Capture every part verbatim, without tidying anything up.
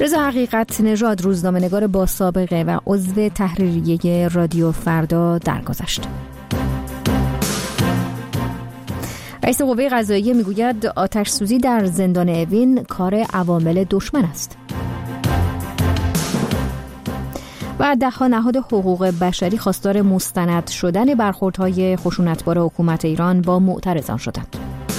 رضا حقیقت نژاد روزنامه‌نگار با سابقه و عضو تحریریه رادیو فردا درگذشت. رئیس قوه قضاییه میگوید آتش سوزی در زندان اوین کار عوامل دشمن است. و ده‌ها نهاد حقوق بشری خواستار مستند شدن برخوردهای خشونتبار حکومت ایران با معترضان شدند.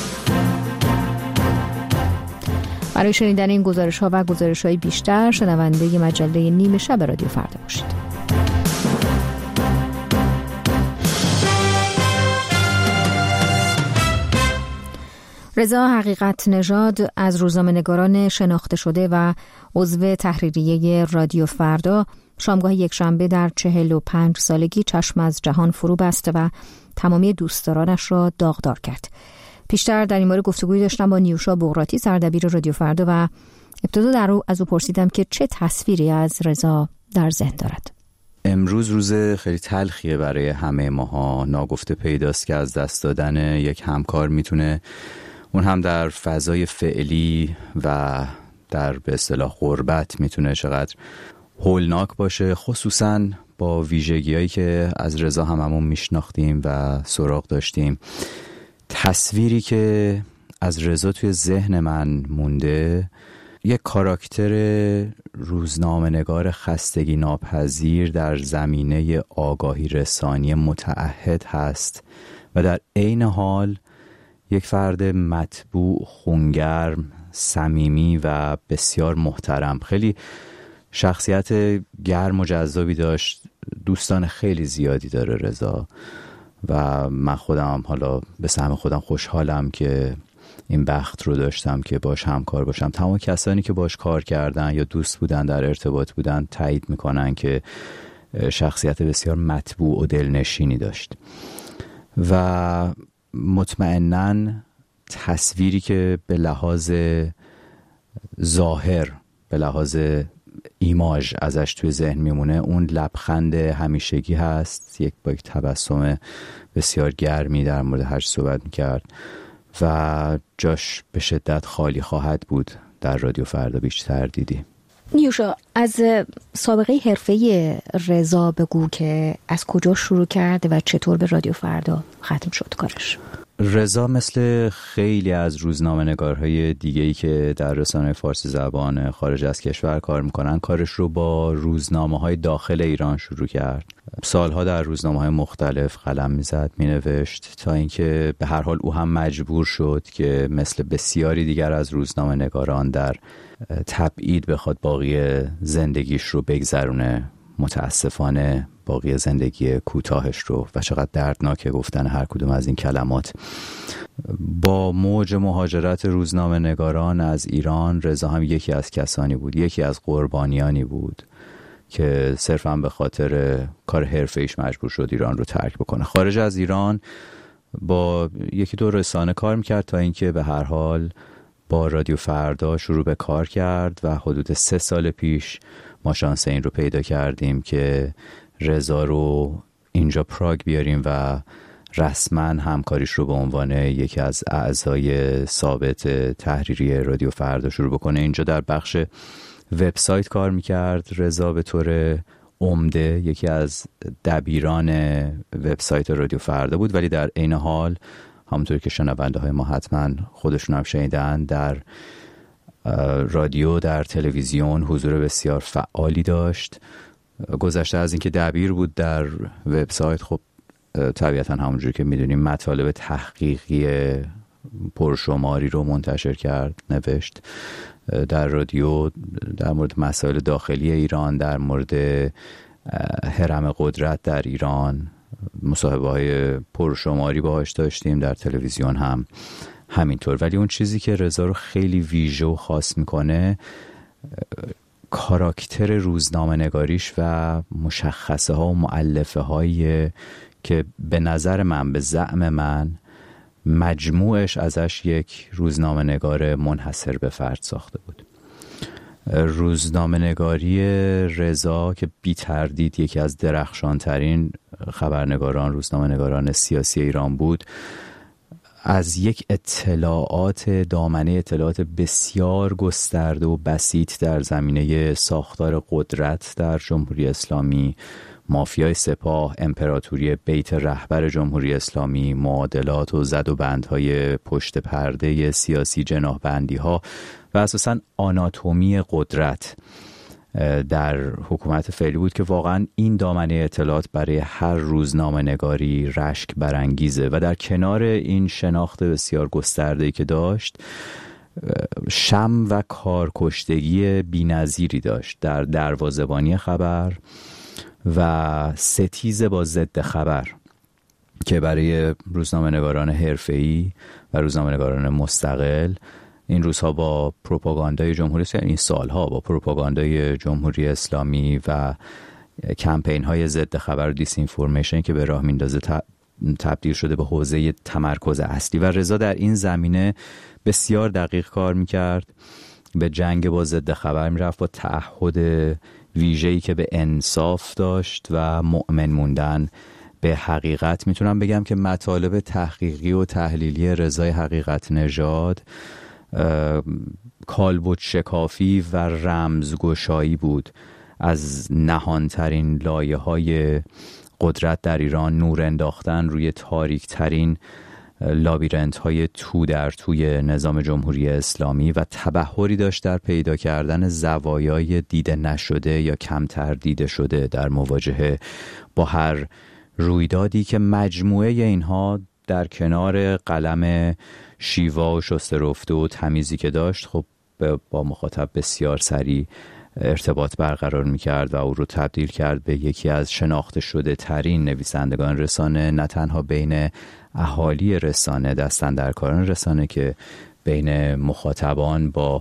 برای شنیدن این گزارش‌ها و گزارش‌های بیشتر شنونده مجله نیمه شب رادیو فردا باشید. رضا حقیقت نژاد از روزنامه‌نگاران شناخته شده و عضو تحریریه رادیو فردا شامگاه یکشنبه در چهل و پنج سالگی چشم از جهان فرو بست و تمامی دوستدارانش را داغدار کرد. پیشتر در این مورد گفتگویی داشتم با نیوشا بغراتی سردبیر رادیو فردا و ابتدا در او از او پرسیدم که چه تصویری از رضا در ذهن دارد. امروز روز خیلی تلخیه برای همه ماها. ناگفته پیداست که از دست دادن یک همکار میتونه، اون هم در فضای فعلی و در به اصطلاح غربت، میتونه چقدر هولناک باشه، خصوصا با ویژگی‌هایی که از رضا هممون میشناختیم و سراغ داشتیم. تصویری که از رضا توی ذهن من مونده یک کاراکتر روزنامه‌نگار خستگی ناپذیر در زمینه آگاهی رسانی متعهد هست و در عین حال یک فرد مطبوع، خونگرم، صمیمی و بسیار محترم. خیلی شخصیت گرم و جذابی داشت. دوستان خیلی زیادی داره رضا و من خودم حالا به سهم خودم خوشحالم که این بخت رو داشتم که باش همکار باشم. تمام کسانی که باش کار کردن یا دوست بودن، در ارتباط بودن، تایید میکنن که شخصیت بسیار مطبوع و دلنشینی داشت و مطمئناً تصویری که به لحاظ ظاهر، به لحاظ ایماژ ازش توی ذهن میمونه اون لبخند همیشگی هست، یک با یک تبسم بسیار گرمی در مورد هر چی صحبت میکرد و جاش به شدت خالی خواهد بود در رادیو فردا، بیشتر دیدی. نیوشا، از سابقه حرفه‌ای رضا بگو که از کجا شروع کرد و چطور به رادیو فردا ختم شد کارش؟ رضا مثل خیلی از روزنامه‌نگارهای دیگه‌ای که در رسانه فارسی زبان خارج از کشور کار میکنن، کارش رو با روزنامه‌های داخل ایران شروع کرد. سالها در روزنامه‌های مختلف قلم میزد، مینوشت، تا اینکه به هر حال او هم مجبور شد که مثل بسیاری دیگر از روزنامه‌نگاران در تبعید بخواد باقی زندگیش رو بگذرونه. متاسفانه باقی زندگی کوتاهش رو، و چقدر دردناکه گفتن هر کدوم از این کلمات. با موج مهاجرت روزنامه نگاران از ایران، رضا هم یکی از کسانی بود، یکی از قربانیانی بود که صرفاً به خاطر کار حرفه‌ایش مجبور شد ایران رو ترک بکنه. خارج از ایران با یکی دو رسانه کار میکرد تا اینکه به هر حال با رادیو فردا شروع به کار کرد و حدود سه سال پیش ما شانس این رو پیدا کردیم که رضا رو اینجا پراگ بیاریم و رسما همکاریش رو به عنوان یکی از اعضای ثابت تحریری رادیو فردا شروع بکنه. اینجا در بخش وبسایت کار میکرد رضا به طور عمده، یکی از دبیران وبسایت رادیو فردا بود، ولی در عین حال همونطور که شنونده های ما حتما خودشون هم شنیدن، در رادیو، در تلویزیون حضور بسیار فعالی داشت. گذشته از اینکه دبیر بود در وبسایت، خب طبیعتا همونجوری که میدونیم مطالب تحقیقی پرشماری رو منتشر کرد، نوشت. در رادیو در مورد مسائل داخلی ایران، در مورد هرم قدرت در ایران مصاحبه های پرشماری باهاش داشتیم، در تلویزیون هم همینطور. ولی اون چیزی که رضا رو خیلی ویژه و خاص میکنه کاراکتر روزنامه نگاریش و مشخصه ها و مؤلفه هایی که به نظر من، به زعم من، مجموعش ازش یک روزنامه نگار منحصر به فرد ساخته بود. روزنامه نگاری رضا که بی تردید یکی از درخشان ترین خبرنگاران، روزنامه نگاران سیاسی ایران بود، از یک اطلاعات دامنه اطلاعات بسیار گسترده و بسیط در زمینه ساختار قدرت در جمهوری اسلامی، مافیای سپاه، امپراتوری بیت رهبر جمهوری اسلامی، معادلات و زد و بندهای پشت پرده سیاسی، جناحبندی‌ها و اساساً آناتومی قدرت در حکومت فعلی بود که واقعا این دامنه اطلاعات برای هر روزنامه نگاری رشک برانگیزه و در کنار این شناخت بسیار گسترده‌ای که داشت، شم و کارکشتگی بی‌نظیری داشت در دروازه‌بانی خبر و ستیز با ضد خبر که برای روزنامه‌نگاران حرفه‌ای و روزنامه‌نگاران مستقل این روزها با پروپاگاندای جمهوری اسلامی، این سالها با پروپاگاندای جمهوری اسلامی و کمپین های ضد خبر و دیس اینفورمیشن که به راه میندازه تبدیل شده به حوزه تمرکز اصلی و رضا در این زمینه بسیار دقیق کار میکرد، به جنگ با ضد خبر میرفت با تعهد ویژه‌ای که به انصاف داشت و مؤمن موندن به حقیقت. میتونم بگم که مطالب تحقیقی و تحلیلی رضای حقیقت نژاد کالبد شکافی و رمزگشایی بود از نهانترین لایه‌های قدرت در ایران، نور انداختن روی تاریکترین لابیرنت های تو در توی نظام جمهوری اسلامی و تبحری داشت در پیدا کردن زوایای دیده نشده یا کمتر دیده شده در مواجهه با هر رویدادی که مجموعه اینها در کنار قلم شیوا و شسته رفته و تمیزی که داشت خب با مخاطب بسیار سریع ارتباط برقرار میکرد و او رو تبدیل کرد به یکی از شناخته شده ترین نویسندگان رسانه، نه تنها بین اهالی رسانه، دستاندرکاران رسانه، که بین مخاطبان با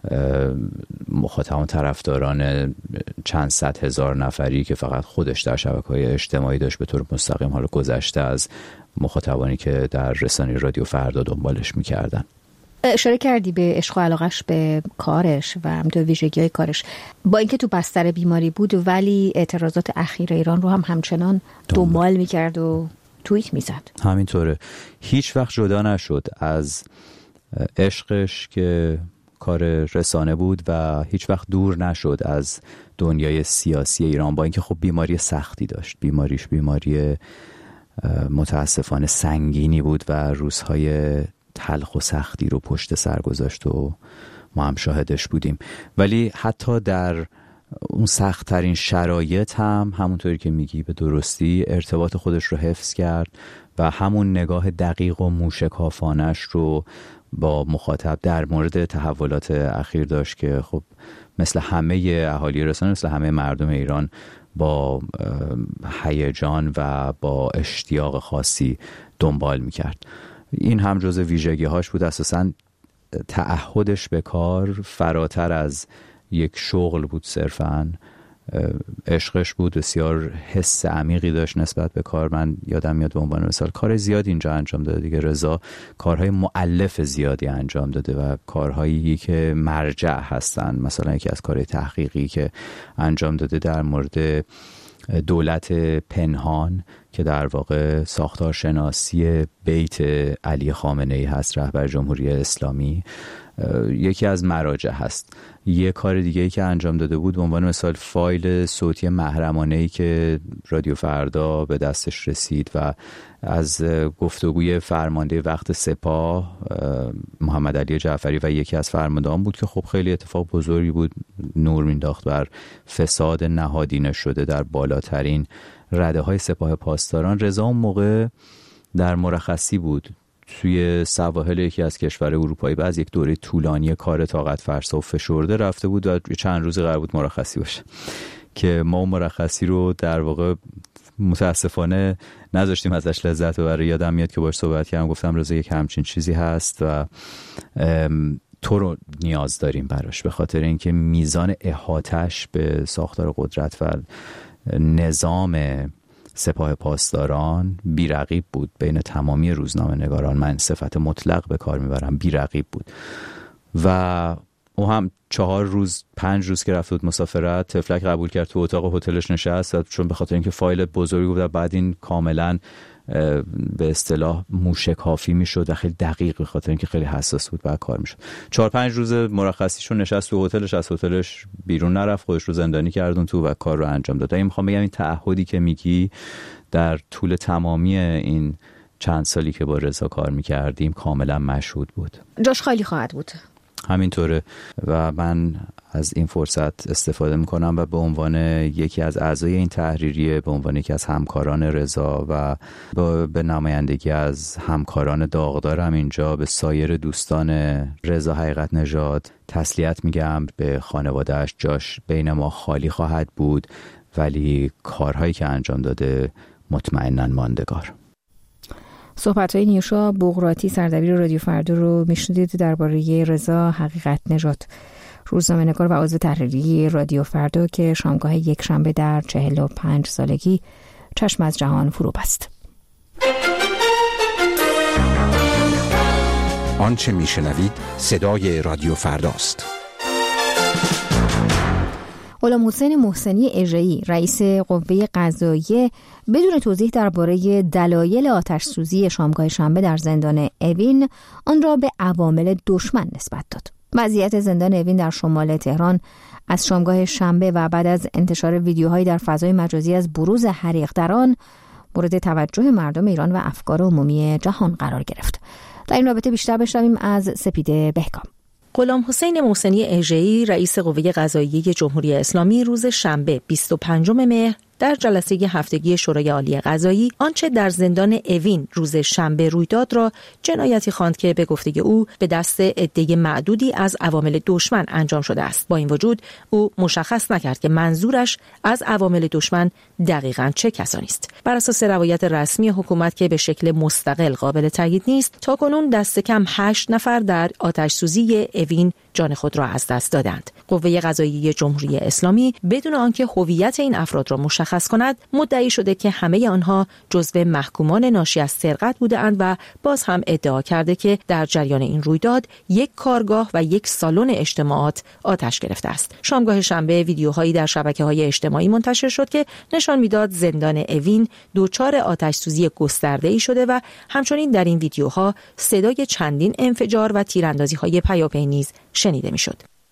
مخاطبان طرفداران چند صد هزار نفری که فقط خودش در شبکه‌های اجتماعی داشت به طور مستقیم، حالا گذشته از مخاطبانی که در رسانه رادیو فردا دنبالش میکردن. اشاره کردی به عشق و علاقش به کارش و همینطور ویژگی‌های کارش. با اینکه تو بستر بیماری بود ولی اعتراضات اخیر ایران رو هم همچنان دنبال میکرد و توییت میزد. همینطوره، هیچ وقت جدا نشد از عشقش که کار رسانه بود و هیچ وقت دور نشد از دنیای سیاسی ایران، با اینکه خب بیماری سختی داشت. بیماریش بیماری متاسفانه سنگینی بود و روزهای تلخ و سختی رو پشت سر گذاشت و ما هم شاهدش بودیم. ولی حتی در اون سخت‌ترین شرایط هم همونطوری که میگی به درستی ارتباط خودش رو حفظ کرد و همون نگاه دقیق و موشکافانش رو با مخاطب در مورد تحولات اخیر داشت که خب مثل همه اهالی رسانه، مثل همه مردم ایران با هیجان و با اشتیاق خاصی دنبال میکرد. این هم جزء ویژگی‌هاش بود. اساساً تعهدش به کار فراتر از یک شغل بود، صرفاً عشقش بود، بسیار حس عمیقی داشت نسبت به کار. من یادم میاد به عنوان مثال کار زیادی اینجا انجام داده دیگه. رضا کارهای مؤلف زیادی انجام داده و کارهایی که مرجع هستن، مثلا یکی از کارهای تحقیقی که انجام داده در مورد دولت پنهان که در واقع ساختارشناسی بیت علی خامنه‌ای هست، رهبر جمهوری اسلامی، یکی از مراجع هست. یه کار دیگه‌ای که انجام داده بود به عنوان مثال فایل صوتی محرمانه‌ای که رادیو فردا به دستش رسید و از گفتگوی فرمانده وقت سپاه محمد علی جعفری و یکی از فرماندهان بود که خب خیلی اتفاق بزرگی بود، نور مینداخت بر فساد نهادینه شده در بالاترین رده های سپاه پاسداران. رضا اون موقع در مرخصی بود توی سواحل یکی از کشور اروپایی، بعد یک دوره طولانی کار طاقت فرسا و فشرده رفته بود و چند روز قرار بود مرخصی باشه که ما مرخصی رو در واقع متاسفانه نذاشتیم ازش لذت ببره. یادم میاد که باش صحبت کردم، گفتم رضا یک همچین چیزی هست و تو رو نیاز داریم براش، به خاطر اینکه میزان احاطه‌اش به ساختار قدرت و نظام سپاه پاسداران بی‌رقیب بود بین تمامی روزنامه نگاران. من صفت مطلق به کار میبرم، بی‌رقیب بود و او هم چهار روز پنج روز که رفت بود مسافرت، تفلک قبول کرد تو اتاق هتلش نشست، چون به خاطر اینکه فایل بزرگی بود بعد این کاملا به اصطلاح موشکافی میشد و خیلی دقیق، به خاطر اینکه خیلی حساس بود بعد کار میشد. چهار پنج روز مرخصیشون نشست تو هتلش، از هتلش بیرون نرفت، خودش رو زندانی کردون تو و کار رو انجام داد. این میخوام بگم این تعهدی که میگی در طول تمامی این چند سالی که با رضا کار میکردیم کاملا مشهود بود. جاش خالی خواهد بود. همینطوره و من از این فرصت استفاده میکنم و به عنوان یکی از اعضای این تحریریه، به عنوان یکی از همکاران رضا و به نمایندگی از همکاران داغدارم اینجا به سایر دوستان رضا حقیقت نژاد تسلیت میگم. به خانواده‌اش جاش بین ما خالی خواهد بود، ولی کارهایی که انجام داده مطمئناً ماندگار. صحبت‌های نیوشا بغراتی سردبیر رادیو فردا رو میشنیدید درباره رضا حقیقت نژاد، روزنامه‌نگار و عضو تحریریه رادیو فردا که شامگاه یک شنبه در چهل و پنج سالگی چشم از جهان فرو بست. آنچه میشنوید صدای رادیو فرداست. غلام حسین محسنی اژه‌ای رئیس قوه قضاییه بدون توضیح درباره دلایل آتش‌سوزی شامگاه شنبه در زندان اوین آن را به عوامل دشمن نسبت داد. وضعیت زندان اوین در شمال تهران از شامگاه شنبه و بعد از انتشار ویدیوهایی در فضای مجازی از بروز حریق در آن مورد توجه مردم ایران و افکار عمومی جهان قرار گرفت. در این رابطه بیشتر بشنویم از سپیده بهکام. غلام حسین محسنی اژه‌ای رئیس قوه قضاییه جمهوری اسلامی روز شنبه بیست و پنجم مهر در جلسه هفتگی شورای عالی قضایی آنچه در زندان اوین روز شنبه روی داد را جنایتی خواند که به گفته او به دست عده معدودی از عوامل دشمن انجام شده است. با این وجود او مشخص نکرد که منظورش از عوامل دشمن دقیقاً چه کسانی است. بر اساس روایت رسمی حکومت که به شکل مستقل قابل تایید نیست، تاکنون دست کم هشت نفر در آتش‌سوزی اوین جان خود را از دست دادند. قوه قضاییه جمهوری اسلامی بدون آنکه هویت این افراد را مشخص کند مدعی شده که همه آنها جزو محکومان ناشی از سرقت بودند و باز هم ادعا کرده که در جریان این رویداد یک کارگاه و یک سالن اجتماعات آتش گرفته است. شامگاه شنبه ویدیوهایی در شبکه‌های اجتماعی منتشر شد که نشان میداد زندان اوین دچار آتش‌سوزی گسترده‌ای شده و همچنین در این ویدیوها صدای چندین انفجار و تیراندازی‌های پیاپی نیز شنیده میشد.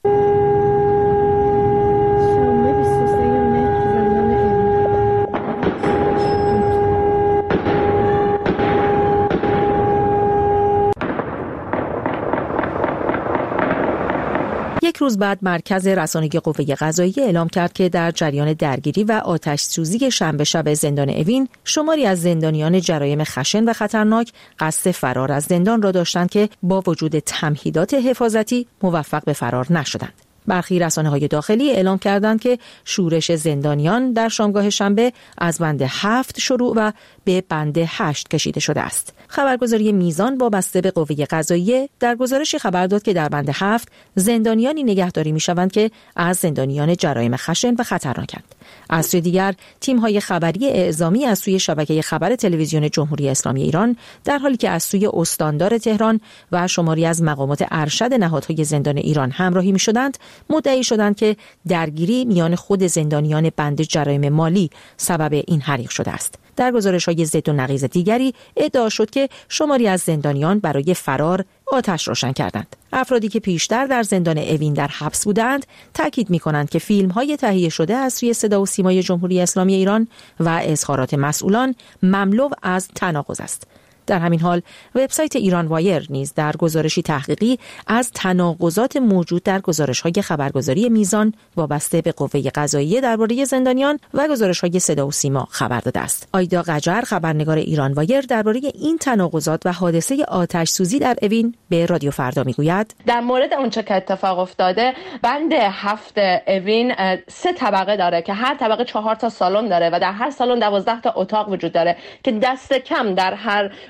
یک روز بعد مرکز رسانه‌ای قوه قضاییه اعلام کرد که در جریان درگیری و آتش سوزی شنبه شب زندان اوین شماری از زندانیان جرایم خشن و خطرناک قصد فرار از زندان را داشتند که با وجود تمهیدات حفاظتی موفق به فرار نشدند. برخی رسانه‌های داخلی اعلام کردند که شورش زندانیان در شامگاه شنبه از بند هفت شروع و به بند هشت کشیده شده است. خبرگزاری میزان وابسته به قوه قضاییه در گزارشی خبر داد که در بند هفت زندانیانی نگهداری می‌شوند که از زندانیان جرایم خشن و خطرناکند. از سوی دیگر تیم‌های خبری اعزامی از سوی شبکه خبر تلویزیون جمهوری اسلامی ایران در حالی که از سوی استاندار تهران و شماری از مقامات ارشد نهادهای زندان ایران همراهی می‌شدند، مدعی شدند که درگیری میان خود زندانیان بند جرایم مالی سبب این حریق شده است. در گزارش‌های ضد و نقیض دیگری ادعا شد که شماری از زندانیان برای فرار آتش روشن کردند. افرادی که پیشتر در زندان اوین در حبس بودند تاکید می‌کنند که فیلم‌های تهیه شده از سوی صدا و سیمای جمهوری اسلامی ایران و اظهارات مسئولان مملو از تناقض است. در همین حال وبسایت ایران وایر نیز در گزارشی تحقیقی از تناقضات موجود در گزارش‌های خبرگزاری میزان وابسته به قوه قضاییه درباره زندانیان و گزارش‌های صدا و سیما خبر داده است. آیدا قجر خبرنگار ایران وایر درباره این تناقضات و حادثه آتش سوزی در اوین به رادیو فردا میگوید: در مورد اونچه که اتفاق افتاده، بند هفت اوین سه طبقه داره که هر طبقه چهار تا سالن داره و در هر سالن دوازده تا اتاق وجود داره که دست کم در هر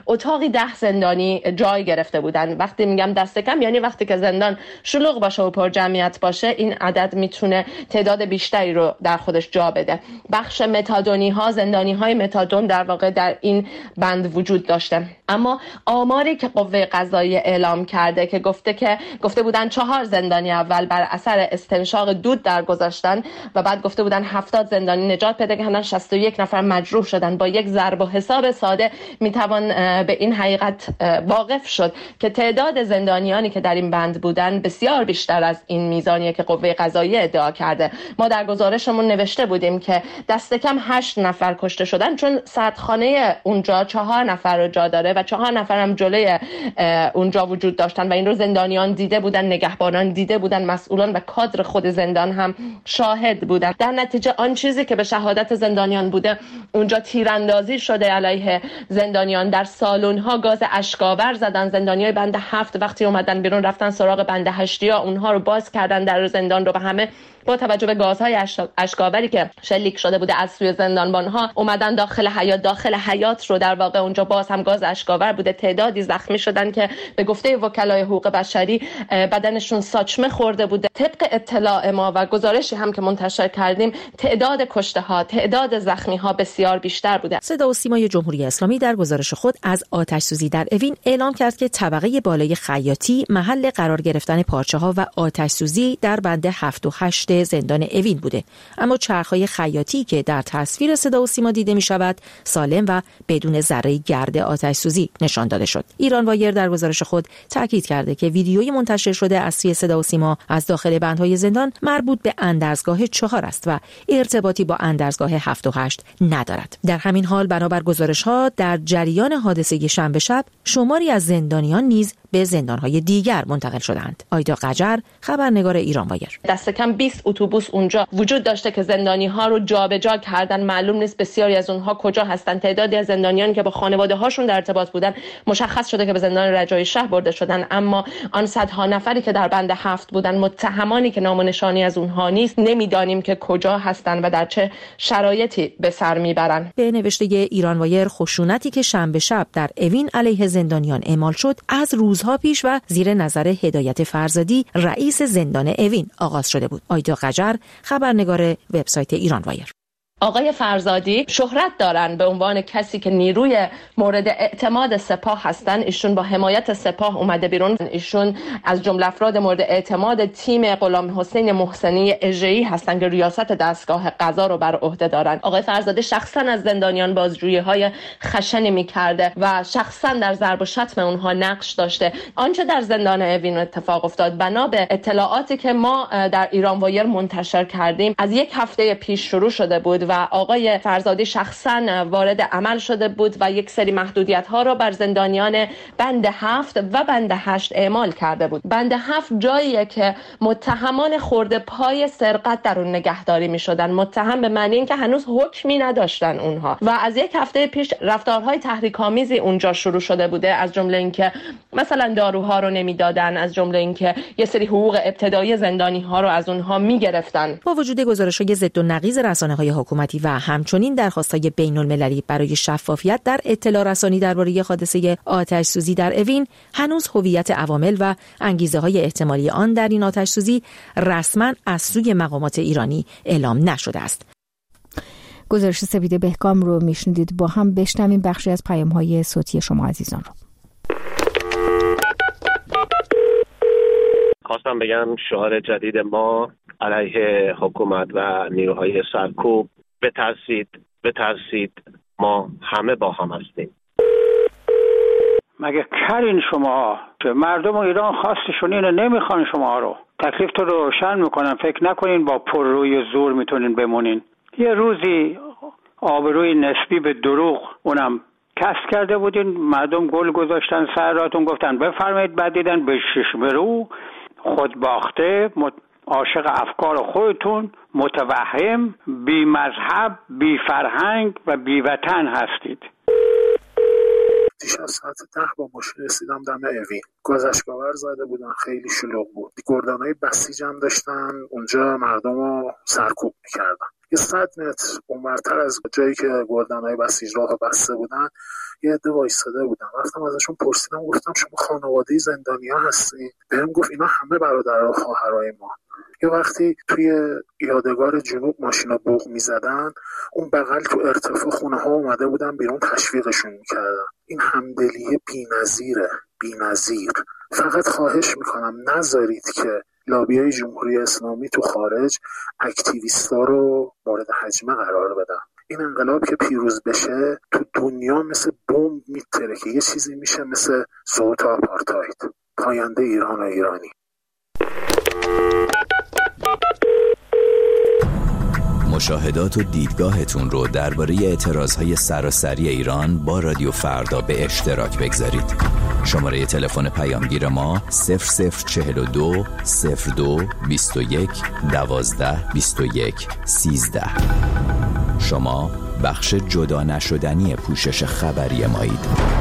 اتاقی ده زندانی جای گرفته بودن. وقتی میگم دست کم یعنی وقتی که زندان شلوغ باشه و پر جمعیت باشه، این عدد میتونه تعداد بیشتری رو در خودش جا بده. بخش متادونی ها، زندانی های متادون در واقع در این بند وجود داشته. اما آماری که قوه قضاییه اعلام کرده که گفته که گفته بودن چهار زندانی اول بر اثر استنشاق دود درگذشتن و بعد گفته بودن هفتاد زندانی نجات پیدا کردن، شصت و یک نفر مجروح شدن. با یک ضرب و حساب ساده میتوان به این حقیقت واقف شد که تعداد زندانیانی که در این بند بودن بسیار بیشتر از این میزانیه که قوه قضاییه ادعا کرده. ما در گزارشمون نوشته بودیم که دست کم هشت نفر کشته شدن، چون سردخانه اونجا چهار نفر رو جا داره و چهار نفر هم جلوی اونجا وجود داشتن و این رو زندانیان دیده بودن، نگهبانان دیده بودن، مسئولان و کادر خود زندان هم شاهد بودن. در نتیجه آن چیزی که به شهادت زندانیان بوده، اونجا تیراندازی شده علیه زندانیان، در سالن‌ها گاز اشک‌آور زدن. زندانیای بند هفت وقتی اومدن بیرون رفتن سراغ بند هشتیا، اونها رو باز کردن در زندان رو و همه با توجه به گازهای اشک‌آوری که شلیک شده بوده از سوی زندانبان‌ها اومدن داخل حیاط. داخل حیاط رو در واقع اونجا باز هم گاز اشک‌آور بوده. تعدادی زخمی شدن که به گفته وکلای حقوق بشری بدنشون ساچمه خورده بوده. طبق اطلاع ما و گزارشی هم که منتشر کردیم، تعداد کشته‌ها، تعداد زخمی‌ها بسیار بیشتر بوده. صدا و سیمای جمهوری اسلامی در گزارش خود از آتش‌سوزی در اوین اعلام کرد که طبقه بالای خیاطی محل قرار گرفتن پارچه‌ها و آتش‌سوزی در بند هفت و هشت زندان اوین بوده، اما چرخ‌های خیاطی که در تصویر صدا و سیما دیده می‌شود سالم و بدون ذره گرد آتش‌سوزی نشان داده شد. ایران وایر در گزارش خود تاکید کرده که ویدیوی منتشر شده از سوی صدا و سیما از داخل بندهای زندان مربوط به اندرزگاه چهار است و ارتباطی با اندرزگاه هفت و هشت ندارد. در همین حال بنابر گزارش‌ها در جریان حادثه شنبه شب شماری از زندانیان نیز به زندان‌های دیگر منتقل شدند. آیدا قجر، خبرنگار ایران وایر. دست کم بیست اتوبوس اونجا وجود داشته که زندانی‌ها رو جابجا کردن. معلوم نیست بسیاری از اونها کجا هستن. تعدادی از زندانیان که با خانواده‌هاشون در ارتباط بودن مشخص شده که به زندان رجایی شهر برده شدن، اما آن صدها نفری که در بند هفت بودن، متهمانی که نام و نشانی از اونها نیست، نمیدانیم که کجا هستن و در چه شرایطی به سر میبرن. به نوشته ایران وایر، خشونتی که شنبه شب در اوین علیه زندانیان اعمال شد از روزها پیش و زیر نظر هدایت فرزادی رئیس زندان اوین آغاز شده بود. آیدا قجر، خبرنگار وبسایت ایران وایر. آقای فرزادی شهرت دارن به عنوان کسی که نیروی مورد اعتماد سپاه هستن. ایشون با حمایت سپاه اومده بیرون. ایشون از جمله افراد مورد اعتماد تیم غلام حسین محسنی اژه‌ای هستن که ریاست دستگاه قضا رو بر عهده دارن. آقای فرزادی شخصا از زندانیان بازجویی‌های خشنی می‌کرده و شخصا در ضرب و شتم اونها نقش داشته. آنچه در زندان اوین اتفاق افتاد بنا به اطلاعاتی که ما در ایران وایر منتشر کردیم از یک هفته پیش شروع شده بود و آقای فرزادی شخصا وارد عمل شده بود و یک سری محدودیت ها را بر زندانیان بند هفت و بند هشت اعمال کرده بود. بند هفت جاییه که متهمان خورده پای سرقت در اون نگهداری می شدن. متهم به معنی این که هنوز حکمی نداشتن اونها و از یک هفته پیش رفتارهای تحریک‌آمیزی اونجا شروع شده بوده، از جمله اینکه مثلا داروها رو نمیدادن، از جمله اینکه یه سری حقوق ابتدایی زندانی ها رو از اونها میگرفتن. با وجود گزارش‌های ضد و نقیض رسانه‌های حکومتی و همچنین درخواست‌های بین‌المللی برای شفافیت در اطلاع رسانی درباره حادثه آتش‌سوزی در اوین، هنوز هویت عوامل و انگیزه‌های احتمالی آن در این آتش‌سوزی رسما از سوی مقامات ایرانی اعلام نشده است. گزارش سپیده بهکام رو میشنیدید. با هم بشنویم بخشی از پیام‌های صوتی شما عزیزان رو. خواستم بگم شعار جدید ما علیه حکومت و نیروهای سرکوب: بترسید بترسید، ما همه با هم هستیم. مگه کرین شما که مردم ایران خواستشون اینو نمیخوان شما رو؟ تکلیف تو روشن میکنن، فکر نکنین با پر روی زور میتونین بمونین. یه روزی آبروی نسبی به دروغ اونم کسب کرده بودین، مردم گل گذاشتن سر راتون، گفتن بفرمایید، بعد دیدن به شش برو خود باخته، عاشق افکار خودتون، متوهم، بی مذهب، بی فرهنگ و بی وطن هستید. دیشب ساعت ده با ماشین رسیدم دم اوین. گاز اشک‌آور زده بودن، خیلی شلوغ بود. گردانای بسیج هم داشتن اونجا، مردم رو سرکوب میکردن. یه صد متر اونورتر از جایی که گلدن‌های بسیج راه بسته بودن یه عده وایساده بودن. رفتم ازشون پرسیدم، گفتم شما خانواده زندانیا هستین؟ بهم گفت اینا همه برادر و خواهرای ما. یه وقتی توی یادگار جنوب ماشینا بوق میزدن، اون بغل تو ارتفاع خونه ها اومده بودن بیرون تشویقشون میکردن. این همدلیه بی‌نظیره، بی‌نظیر. فقط خواهش میکنم نذارید که لابیای جمهوری اسلامی تو خارج اکتیویستا رو مورد هجمه قرار بدن. این انقلاب که پیروز بشه تو دنیا مثل بمب میتره که یه چیزی میشه مثل سقوط آپارتاید، پاینده ایران و ایرانی. مشاهدات و دیدگاهتون رو درباره اعتراضهای سراسری ایران با رادیو فردا به اشتراک بگذارید. شماره تلفن پیامگیر ما صفر صفر چهل و دو صفر دو بیست و یک دوازده بیست و یک سیزده. شما بخش جدا نشدنی پوشش خبری مایید.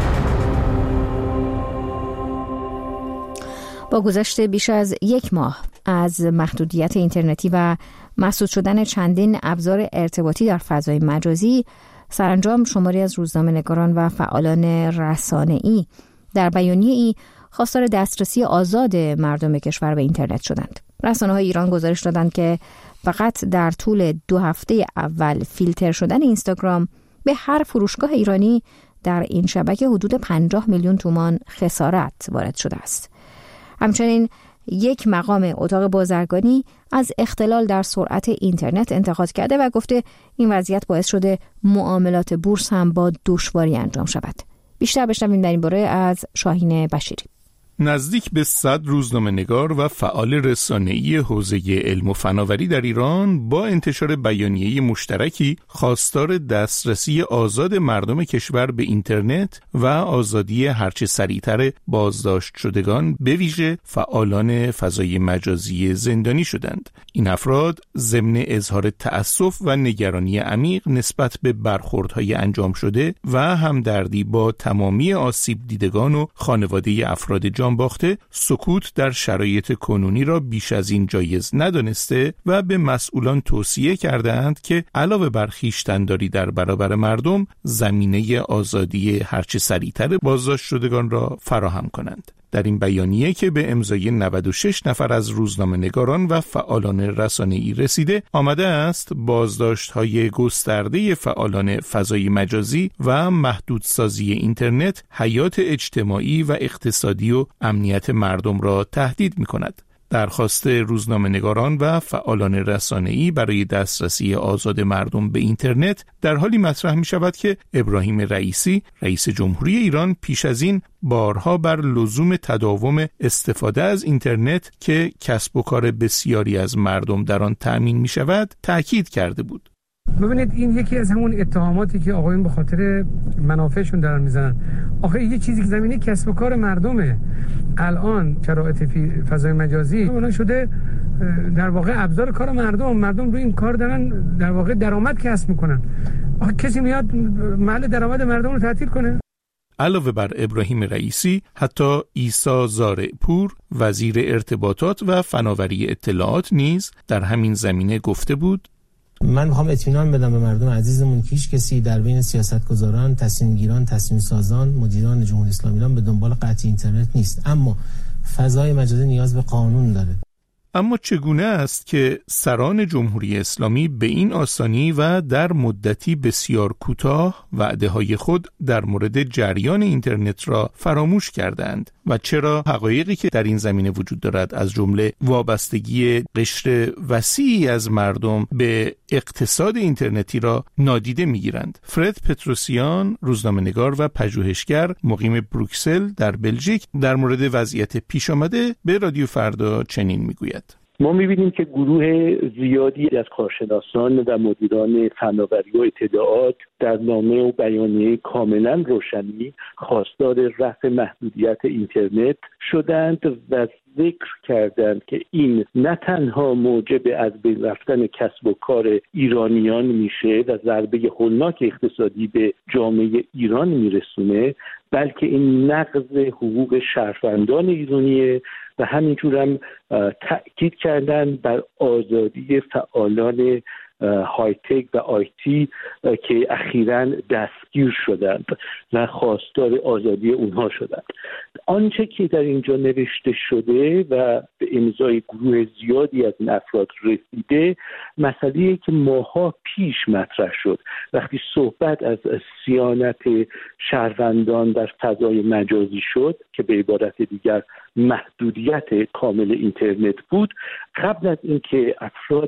با گذشت بیش از یک ماه از محدودیت اینترنتی و مسدود شدن چندین ابزار ارتباطی در فضای مجازی، سرانجام شماری از روزنامه‌نگاران و فعالان رسانه‌ای در بیانیه‌ای خواستار دسترسی آزاد مردم کشور به اینترنت شدند. رسانه‌های ایران گزارش دادند که فقط در طول دو هفته اول فیلتر شدن اینستاگرام به هر فروشگاه ایرانی در این شبکه حدود پنجاه میلیون تومان خسارت وارد شده است. همچنین یک مقام اتاق بازرگانی از اختلال در سرعت اینترنت انتقاد کرده و گفته این وضعیت باعث شده معاملات بورس هم با دشواری انجام شود. بیشتر بشنویم در این باره از شاهین بشیری. نزدیک به صد روزنامه‌نگار و فعال رسانه‌ای حوزه علم و فناوری در ایران با انتشار بیانیه مشترکی خواستار دسترسی آزاد مردم کشور به اینترنت و آزادی هرچه سریعتر بازداشت شدگان به ویژه فعالان فضای مجازی زندانی شدند. این افراد ضمن اظهار تأسف و نگرانی عمیق نسبت به برخوردهای انجام شده و همدردی با تمامی آسیب دیدگان و خانواده افراد جان باخته، سکوت در شرایط کنونی را بیش از این جایز ندانسته و به مسئولان توصیه کردند که علاوه بر خویشتن‌داری در برابر مردم، زمینه آزادی هرچه سریعتر بازداشت شدگان را فراهم کنند. در این بیانیه که به امضای نود و شش نفر از روزنامه‌نگاران و فعالان رسانه‌ای رسیده، آمده است بازداشت‌های گسترده فعالان فضای مجازی و محدودسازی اینترنت حیات اجتماعی و اقتصادی و امنیت مردم را تهدید می‌کند. درخواست روزنامه‌نگاران و فعالان رسانه‌ای برای دسترسی آزاد مردم به اینترنت در حالی مطرح می‌شود که ابراهیم رئیسی، رئیس جمهوری ایران، پیش از این بارها بر لزوم تداوم استفاده از اینترنت که کسب و کار بسیاری از مردم در آن تأمین می‌شود، تأکید کرده بود. ببینید این یکی از همون اتهاماتی که آقایون به خاطر منافعشون دارن میزنن. آخه یه چیزی که زمینه کسب و کار مردمه. الان شرایط فضای مجازی اون شده در واقع ابزار کار مردم. مردم روی این کار دارن در واقع درآمد کسب میکنن. آخه کسی میاد محل درآمد مردم رو تعطیل کنه؟ علاوه بر ابراهیم رئیسی، حتی عیسی زارعپور، وزیر ارتباطات و فناوری اطلاعات نیز در همین زمینه گفته بود: من میخوام اطمینان بدم به مردم عزیزمون که هیچ کسی در بین سیاستگزاران، تصمیم گیران، تصمیم سازان، مدیران جمهوری اسلامی ایران به دنبال قطع اینترنت نیست، اما فضای مجازی نیاز به قانون داره. اما چگونه است که سران جمهوری اسلامی به این آسانی و در مدتی بسیار کوتاه وعده‌های خود در مورد جریان اینترنت را فراموش کردند و چرا حقایقی که در این زمینه وجود دارد از جمله وابستگی قشر وسیعی از مردم به اقتصاد اینترنتی را نادیده می‌گیرند؟ فرد پتروسیان، روزنامه‌نگار و پژوهشگر مقیم بروکسل در بلژیک، در مورد وضعیت پیش آمده به رادیو فردا چنین می‌گوید: ما می‌بینیم که گروه زیادی از کارشناسان و مدیران فناوری و اطلاعات در نامه و بیانیه کاملا روشنی خواستار رفع محدودیت اینترنت شدند و ذکر کردند که این نه تنها موجب از بین رفتن کسب و کار ایرانیان میشه و ضربه هولناک اقتصادی به جامعه ایران میرسونه، بلکه این نقض حقوق شهروندان ایرانیه و همینجور هم تأکید کردن بر آزادی فعالان های تک و آیتی که اخیراً دستگیر شدند و خواستار آزادی اونها شدند. آنچه که در اینجا نوشته شده و به امضای گروه زیادی از این افراد رسیده، مسئله‌ای که ماها پیش مطرح شد وقتی صحبت از صیانت شهروندان در فضای مجازی شد که به عبارت دیگر محدودیت کامل اینترنت بود. قبل از اینکه افراد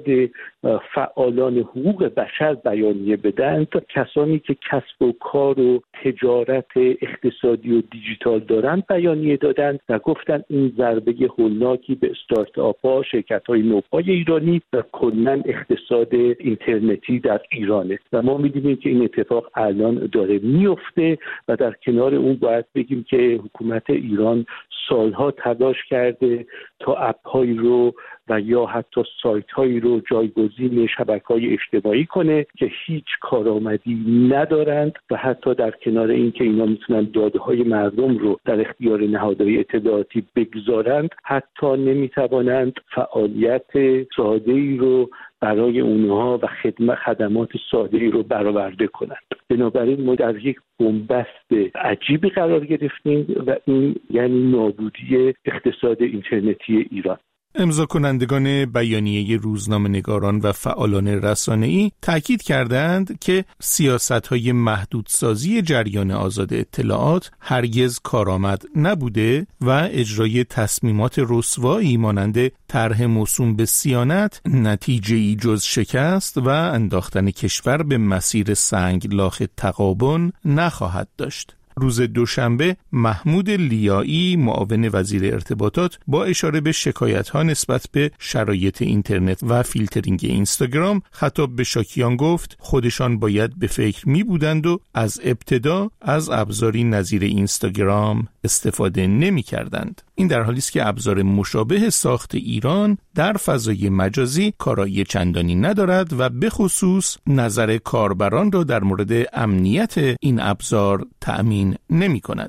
فعالان حقوق بشر بیانیه بدند، کسانی که کسب و کار و تجارت اقتصادی و دیجیتال دارند بیانیه دادند و گفتند این ضربه هولناکی به استارتاپ‌ها، شرکت‌های نوپای ایرانی و کلاً اقتصاد اینترنتی در ایرانه و ما می‌دونیم که این اتفاق الان داره میفته و در کنار اون باید بگیم که حکومت ایران سالها تلاش کرده تا اپ‌هایی رو و یا حتی سایت‌هایی رو جایگزین شبکه‌های اجتماعی کنه که هیچ کارآمدی ندارند و حتی در کنار این که اینا میتونن داده‌های مردم رو در اختیار نهادهای اطلاعاتی بگذارند، حتی نمیتوانند فعالیت ساده‌ای رو برای اونها و خدمت خدمات ساده‌ای رو برآورده کنند. بنابراین ما در یک بنبست عجیبی قرار گرفتیم و این یعنی نابودی اقتصاد اینترنتی ایران. امضا کنندگان بیانیه روزنامه‌نگاران و فعالان رسانه‌ای تاکید کردند که سیاست‌های محدودسازی جریان آزاد اطلاعات هرگز کارآمد نبوده و اجرای تصمیمات رسوایی مانند طرح موسوم به صیانت نتیجه‌ای جز شکست و انداختن کشور به مسیر سنگلاخ تغابن نخواهد داشت. روز دوشنبه محمود لیایی معاون وزیر ارتباطات با اشاره به شکایت‌ها نسبت به شرایط اینترنت و فیلترینگ اینستاگرام خطاب به شاکیان گفت خودشان باید به فکر می بودند و از ابتدا از ابزاری نظیر اینستاگرام استفاده نمی کردند. این در حالی است که ابزار مشابه ساخت ایران در فضای مجازی کارایی چندانی ندارد و به خصوص نظر کاربران را در مورد امنیت این ابزار تأمین نمی کند.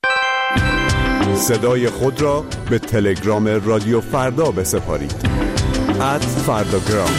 صدای خود را به تلگرام رادیو فردا بسپارید. ات فرداگرام.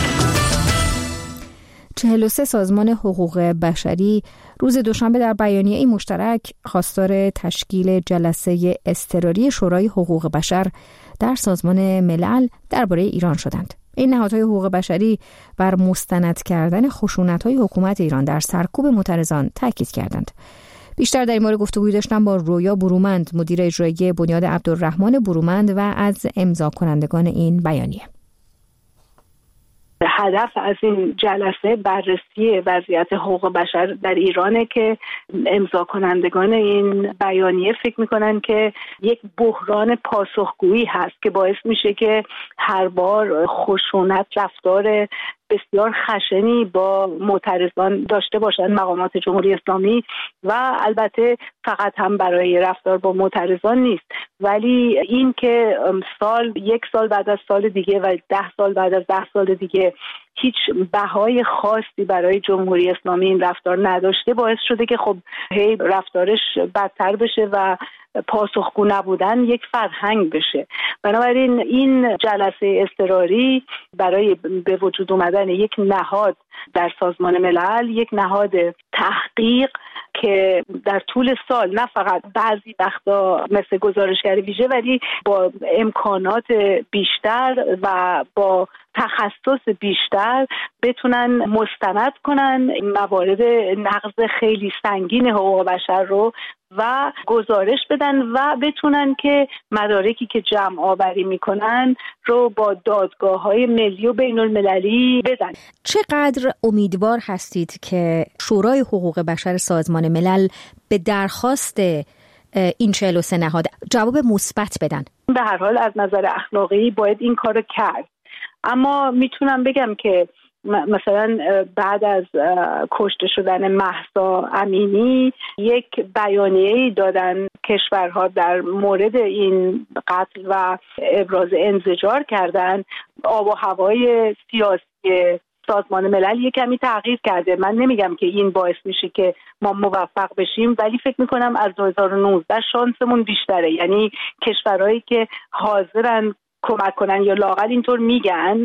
چهل و سه سازمان حقوق بشری روز دوشنبه در بیانیه‌ای مشترک خواستار تشکیل جلسه اضطراری شورای حقوق بشر در سازمان ملل درباره ایران شدند. این نهادهای حقوق بشری بر مستند کردن خشونت‌های حکومت ایران در سرکوب معترضان تاکید کردند. بیشتر در این مورد گفتگوی داشتم با رویا برومند، مدیر اجرایی بنیاد عبدالرحمن برومند و از امضا کنندگان این بیانیه. هدف از این جلسه بررسی وضعیت حقوق بشر در ایرانه که امضا کنندگان این بیانیه فکر میکنن که یک بحران پاسخگویی هست که باعث میشه که هر بار خشونت، رفتار بسیار خشنی با معترضان داشته باشند مقامات جمهوری اسلامی و البته فقط هم برای رفتار با معترضان نیست، ولی این که سال یک سال بعد از سال دیگه و ده سال بعد از ده سال دیگه هیچ بهای خاصی برای جمهوری اسلامی این رفتار نداشته باعث شده که خب هی رفتارش بدتر بشه و پاسخگو نبودن یک فرهنگ بشه. بنابراین این جلسه اضطراری برای به وجود اومدن یک نهاد در سازمان ملل، یک نهاد تحقیق که در طول سال نه فقط بعضی وقتا مثل گزارشگر ویژه ولی با امکانات بیشتر و با تخصص بیشتر بتونن مستند کنن موارد نقض خیلی سنگین حقوق بشر رو و گزارش بدن و بتونن که مدارکی که جمع آوری میکنن رو با دادگاه‌های ملی و بین المللی بدن. چقدر امیدوار هستید که شورای حقوق بشر سازمان ملل به درخواست این چهل و سه نهاد جواب مثبت بدن؟ به هر حال از نظر اخلاقی باید این کارو کرد، اما میتونم بگم که مثلا بعد از کشته شدن مهسا امینی یک بیانیه‌ای دادن کشورها در مورد این قتل و ابراز انزجار کردن. آب و هوای سیاسی سازمان ملل یک کمی تغییر کرده. من نمیگم که این باعث میشه که ما موفق بشیم، ولی فکر میکنم از دو هزار و نوزده شانسمون بیشتره، یعنی کشورهایی که حاضرن کمک کنن یا لااقل اینطور میگن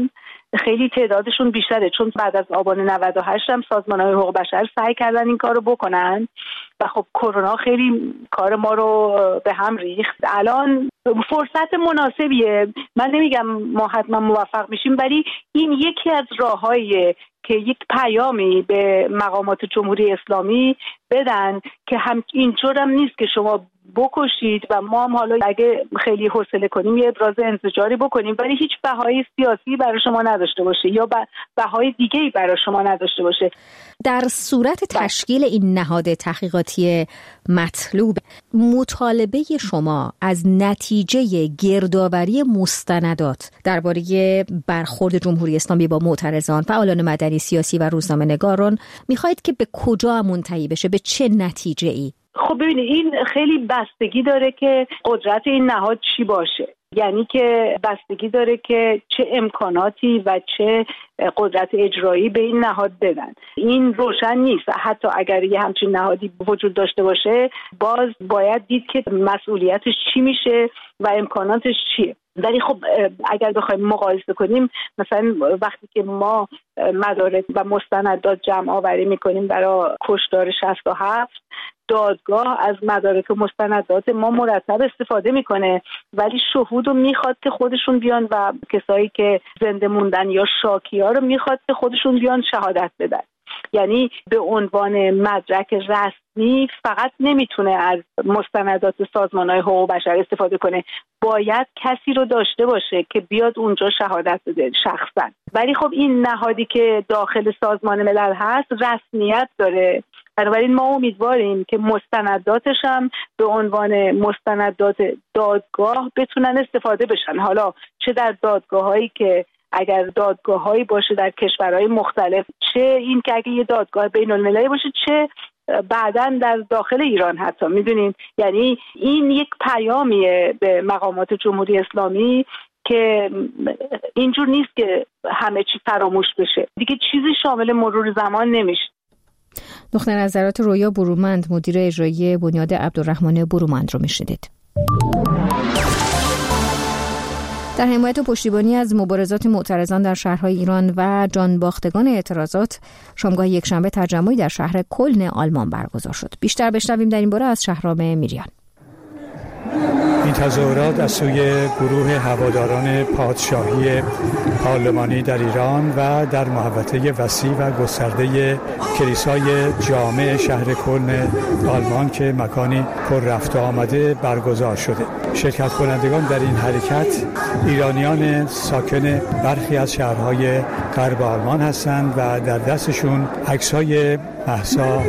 خیلی تعدادشون بیشتره، چون بعد از آبان نود و هشت هم سازمان‌های حقوق بشر سعی کردن این کارو بکنن و خب کرونا خیلی کار ما رو به هم ریخت. الان فرصت مناسبیه، من نمیگم ما حتما موفق میشیم، ولی این یکی از راههاییه که یک پیامی به مقامات جمهوری اسلامی بدن که هم اینطور هم نیست که شما بکشید و ما هم حالا اگه خیلی حوصله کنیم یه ابراز انزجاری بکنیم، ولی هیچ بهای سیاسی برای شما نداشته باشه یا بهای دیگه‌ای برای شما نداشته باشه. در صورت تشکیل این نهاد تحقیقاتی مطلوب، مطالبه شما از نتیجه گردآوری مستندات درباره برخورد جمهوری اسلامی با معترضان، فعالان مدنی، سیاسی و روزنامه‌نگاران میخواهید که به کجا منتهی بشه، به چه نتیجه‌ای؟ خب ببینید این خیلی بستگی داره که قدرت این نهاد چی باشه، یعنی که بستگی داره که چه امکاناتی و چه قدرت اجرایی به این نهاد بدن. این روشن نیست، حتی اگر یه همچین نهادی وجود داشته باشه باز باید دید که مسئولیتش چی میشه و امکاناتش چیه. ولی خب اگر بخوایم مقایسه کنیم، مثلا وقتی که ما مدارک و مستندات جمع آوری میکنیم برای کشتار شصت و هفت، دادگاه از مدارک و مستندات ما مرتب استفاده میکنه، ولی شهود رو میخواد که خودشون بیان و کسایی که زنده موندن یا شاکی ها رو میخواد که خودشون بیان شهادت بدن. یعنی به عنوان مدرک رسمی فقط نمیتونه از مستندات سازمان‌های حقوق بشر استفاده کنه، باید کسی رو داشته باشه که بیاد اونجا شهادت بده شخصا. ولی خب این نهادی که داخل سازمان ملل هست رسمیت داره، بنابراین ما امیدواریم که مستنداتش هم به عنوان مستندات دادگاه بتونن استفاده بشن، حالا چه در دادگاه‌هایی که اگر دادگاه‌هایی باشه در کشورهای مختلف، چه این که اگه یه دادگاه بین‌المللی باشه، چه بعداً در داخل ایران حتی. میدونین یعنی این یک پیامیه به مقامات جمهوری اسلامی که اینجور نیست که همه چی فراموش بشه، دیگه چیزی شامل مرور زمان نمیشه. نقطه نظرات رویا برومند، مدیر اجرایی بنیاد عبدالرحمن برومند رو میشنیدید. در حمایت و پشتیبانی از مبارزات معترضان در شهرهای ایران و جانباختگان اعتراضات، شامگاه یکشنبه تجمعی در شهر کلن آلمان برگزار شد. بیشتر بشنویم در این باره از شهرام میریان. این تظاهرات از سوی گروه هواداران پادشاهی پارلمانی در ایران و در محوطه وسیع و گسترده کلیسای جامع شهر کلن آلمان که مکانی پر رفت و آمده برگزار شده. شرکت کنندگان در این حرکت ایرانیان ساکن برخی از شهرهای غرب آلمان هستند و در دستشون عکس‌های مهسا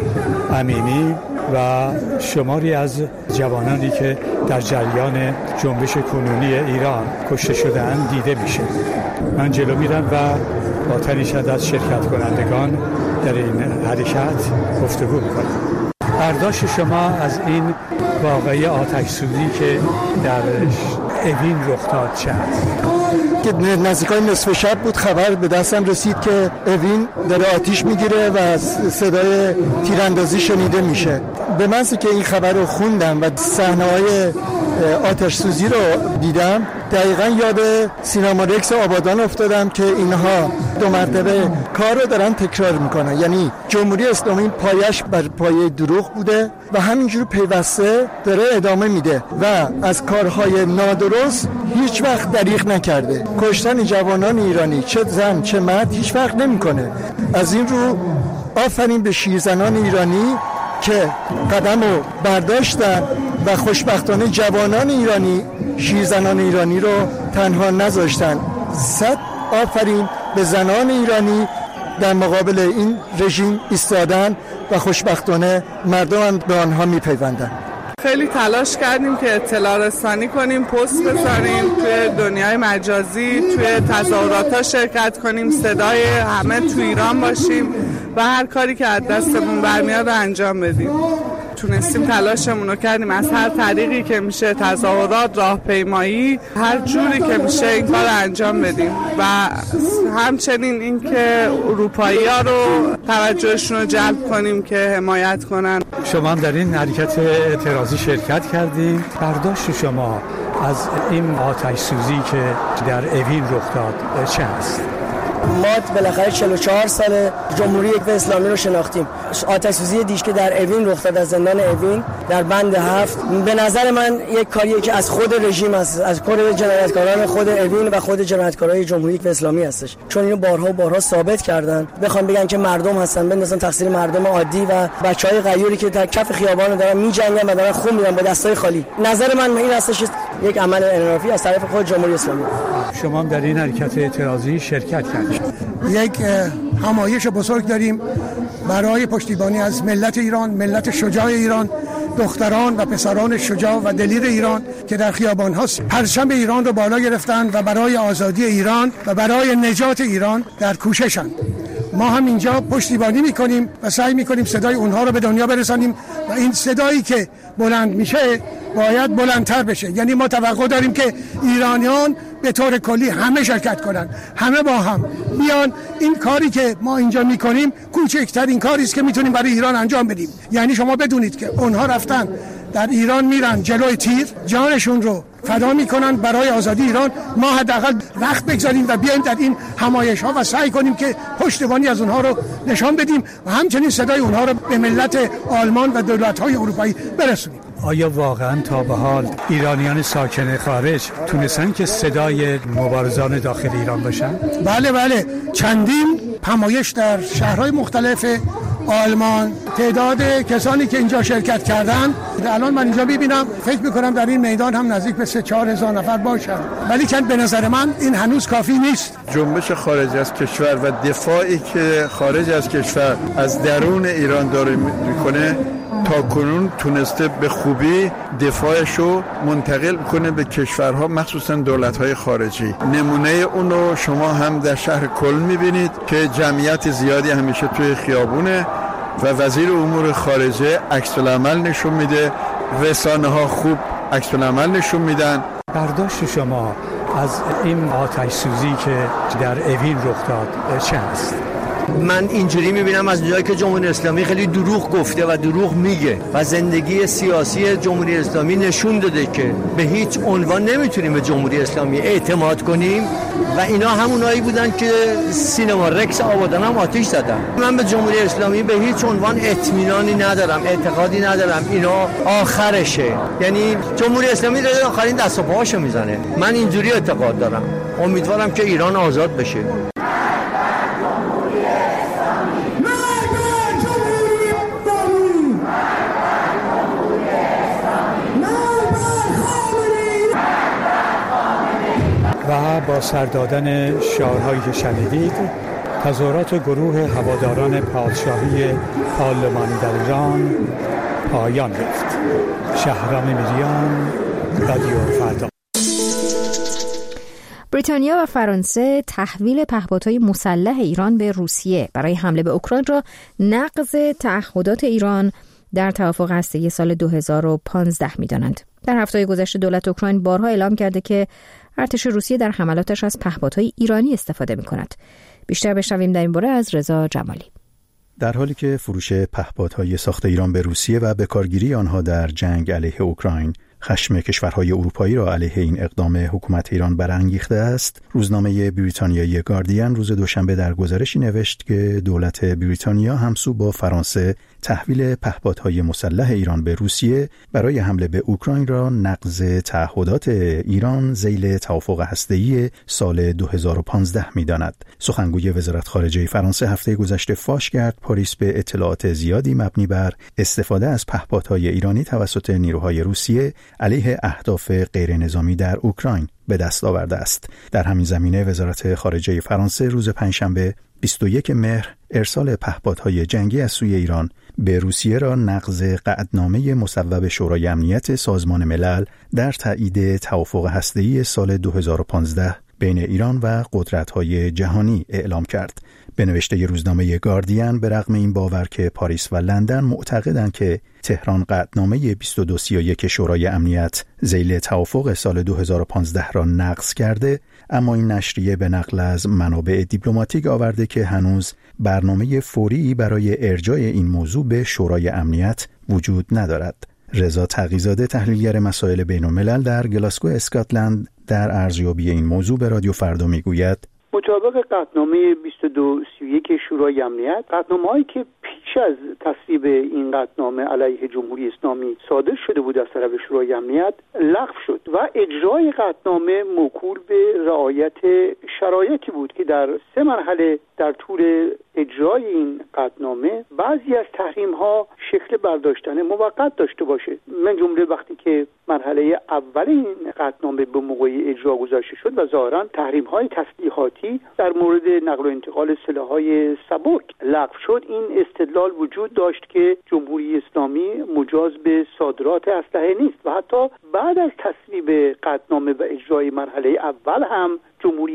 امینی و شماری از جوانانی که در جریان جنبش کنونی ایران کشته شده‌اند دیده میشه. من جلو میرم و با تنی شد از شرکت کنندگان در این حرکت گفتگو میکنم. برداشت شما از این واقعه آتش‌سوزی که در اوین رخ داد چه است؟ که نزدیکای نصف شب بود خبر به دستم رسید که اوین داره آتیش میگیره و صدای تیراندازی شنیده میشه. به محض که این خبر رو خوندم و صحنه‌های آتش سوزی رو دیدم، دقیقاً یاد سینما رکس آبادان افتادم که اینها دو مرتبه کار رو دارن تکرار میکنن. یعنی جمهوری اسلامی پایش بر پایه دروغ بوده و همینجور پیوسته داره ادامه میده و از کارهای نادرست هیچ وقت دریغ نکرده. کشتن جوانان ایرانی چه زن چه مرد هیچ وقت نمیکنه. از این رو آفرین به شیرزنان ایرانی که قدم رو برداشتن و خوشبختانه جوانان ایرانی شیرزنان ایرانی رو تنها نذاشتن. صد آفرین به زنان ایرانی در مقابل این رژیم ایستادن و خوشبختانه مردم هم به آنها میپیوندن. خیلی تلاش کردیم که اطلاع رسانی کنیم، پست بذاریم توی دنیای مجازی، توی تظاهرات‌ها شرکت کنیم، صدای همه تو ایران باشیم و هر کاری که از دستمون برمیاد رو انجام بدیم. تونستیم تلاشمون رو کردیم، از هر طریقی که میشه، تظاهرات، راهپیمایی، هر جوری که میشه این کار رو انجام بدیم و همچنین اینکه اروپایی‌ها رو توجهشون رو جلب کنیم که حمایت کنن. شما هم در این حرکت اعتراضی شرکت کردید. برداشت شما از این آتش سوزی که در اوین رخ داد چه است؟ ما بالاخره چهل و چهار سال جمهوری اسلامی رو شناختیم. آتش‌سوزی دیشکه در اوین رخ داد، از زندان اوین در بند هفت، به نظر من یک کاریه که از خود رژیم است، از خود جنایتکاران خود اوین و خود جنایتکارای جمهوری اسلامی هستش، چون اینو بارها و بارها ثابت کردن. بخوام بگن که مردم هستن، بندازن تقصیر مردم عادی و بچهای غیوری که در کف خیابان دارن میجنگن و دارن خون میدن با دستای خالی. نظر من این هستش یک عمل انحرافی از طرف خود جمهوری اسلامی. شما در این حرکت اعتراضی شرکت کردید. یک همایش بزرگ داریم برای پشتیبانی از ملت ایران، ملت شجاع ایران، دختران و پسران شجاع و دلیر ایران که در خیابان ها پرچم ایران رو بالا گرفتن و برای آزادی ایران و برای نجات ایران در کوششند. ما هم اینجا پشتیبانی میکنیم و سعی میکنیم صدای اونها رو به دنیا برسانیم و این صدایی که بلند میشه باید بلندتر بشه. یعنی ما توقع داریم که ایرانیان به طور کلی همه شرکت کنن، همه با هم بیان. این کاری که ما اینجا میکنیم کوچکترین کاری است که میتونیم برای ایران انجام بدیم. یعنی شما بدونید که اونها رفتن در ایران، میرن جلوی تیر، جانشون رو فدا میکنن برای آزادی ایران. ما حداقل وقت بگذاریم و بیایم در این همایش ها و سعی کنیم که پشتیبانی از اونها رو نشان بدیم و همچنین صدای اونها رو به ملت آلمان و دولت های اروپایی برسونیم. آیا واقعا تا به حال ایرانیان ساکن خارج تونستن که صدای مبارزان داخل ایران باشن؟ بله بله، چندین همایش در شهرهای مختلف آلمان، تعداد کسانی که اینجا شرکت کردن الان من اینجا میبینم، فکر میکنم در این میدان هم نزدیک به سه چهار هزار نفر باشن، ولی که به نظر من این هنوز کافی نیست. جنبش خارج از کشور و دفاعی که خارج از کشور از درون ایران داره میکنه تا کنون تونسته به خوبی دفاعشو منتقل کنه به کشورها، مخصوصا دولت‌های خارجی. نمونه اون رو شما هم در شهر کلن می‌بینید که جمعیت زیادی همیشه توی خیابونه و وزیر امور خارجه عکس‌العمل نشون میده، رسانه‌ها خوب عکس‌العمل نشون میدن. برداشت شما از این آتش سوزی که در اوین رخ داد چه است؟ من اینجوری میبینم از جایی که جمهوری اسلامی خیلی دروغ گفته و دروغ میگه و زندگی سیاسی جمهوری اسلامی نشون داده که به هیچ عنوان نمیتونیم به جمهوری اسلامی اعتماد کنیم و اینا همونایی بودن که سینما رکس آبادان هم آتش زدن. من به جمهوری اسلامی به هیچ عنوان اطمینانی ندارم، اعتقادی ندارم اینا آخرشه. یعنی جمهوری اسلامی داره آخرین دست و پاهاشو میزنه. من اینجوری اعتقاد دارم. امیدوارم که ایران آزاد بشه. و با سر دادن شعارهایی که شنیدید، تظاهرات گروه هواداران پادشاهی پارلمانی در ایران پایان یافت. شهرام میریان، رادیو فردا. بریتانیا و فرانسه تحویل پهپادهای مسلح ایران به روسیه برای حمله به اوکراین را نقض تعهدات ایران در توافق هسته‌ای سال دو هزار و پانزده می‌دانند. در هفته گذشته دولت اوکراین بارها اعلام کرده که ارتش روسیه در حملاتش از پهپادهای ایرانی استفاده می‌کند. بیشتر بشنویم در این باره از رضا جمالی. در حالی که فروش پهپادهای ساخت ایران به روسیه و بکارگیری آنها در جنگ علیه اوکراین خشم کشورهای اروپایی را علیه این اقدام حکومت ایران برانگیخته است، روزنامه بریتانیایی گاردین روز دوشنبه در گزارشی نوشت که دولت بریتانیا همسو با فرانسه تحویل پهپادهای مسلح ایران به روسیه برای حمله به اوکراین را نقض تعهدات ایران ذیل توافق هسته‌ای سال دو هزار و پانزده می‌داند. سخنگوی وزارت خارجه فرانسه هفته گذشته فاش کرد پاریس به اطلاعات زیادی مبنی بر استفاده از پهپادهای ایرانی توسط نیروهای روسیه علیه اهداف غیر نظامی در اوکراین به دست آورده است. در همین زمینه وزارت خارجه فرانسه روز پنجشنبه بیست و یکم مهر ارسال پهپادهای جنگی از سوی ایران به روسیه را نقض قعدنامه مصوب شورای امنیت سازمان ملل در تایید توافق هسته‌ای سال دو هزار و پانزده بین ایران و قدرت‌های جهانی اعلام کرد. به نوشته روزنامه گاردین، به رغم این باور که پاریس و لندن معتقدند که تهران قطعنامه بیست و دو سی و یک شورای امنیت ذیل توافق سال دو هزار و پانزده را نقض کرده، اما این نشریه به نقل از منابع دیپلماتیک آورده که هنوز برنامه فوری برای ارجاع این موضوع به شورای امنیت وجود ندارد. رضا تقی‌زاده، تحلیلگر مسائل بین‌الملل در گلاسگو اسکاتلند، در ارزیابی این موضوع به رادیو فردا میگوید: مطابق قطعنامه بیست و دو سی و یک شورای امنیت، قطعنامه‌هایی که پیش از تصویب این قطعنامه علیه جمهوری اسلامی صادر شده بود از طرف شورای امنیت لغو شد و اجرای قطعنامه موکول به رعایت شرایطی بود که در سه مرحله در طول اجرای این قطعنامه بعضی از تحریم‌ها شکل برداشتن موقت داشته باشه. من جمله وقتی که مرحله اول این قطعنامه به موقع اجرا گذاشته شد و ظاهراً تحریم‌های تسلیحاتی در مورد نقل و انتقال سلاح‌های سبک لغو شد، این استدلال وجود داشت که جمهوری اسلامی مجاز به صادرات اسلحه نیست و حتی بعد از تصویب قطعنامه و اجرای مرحله اول هم جمهوری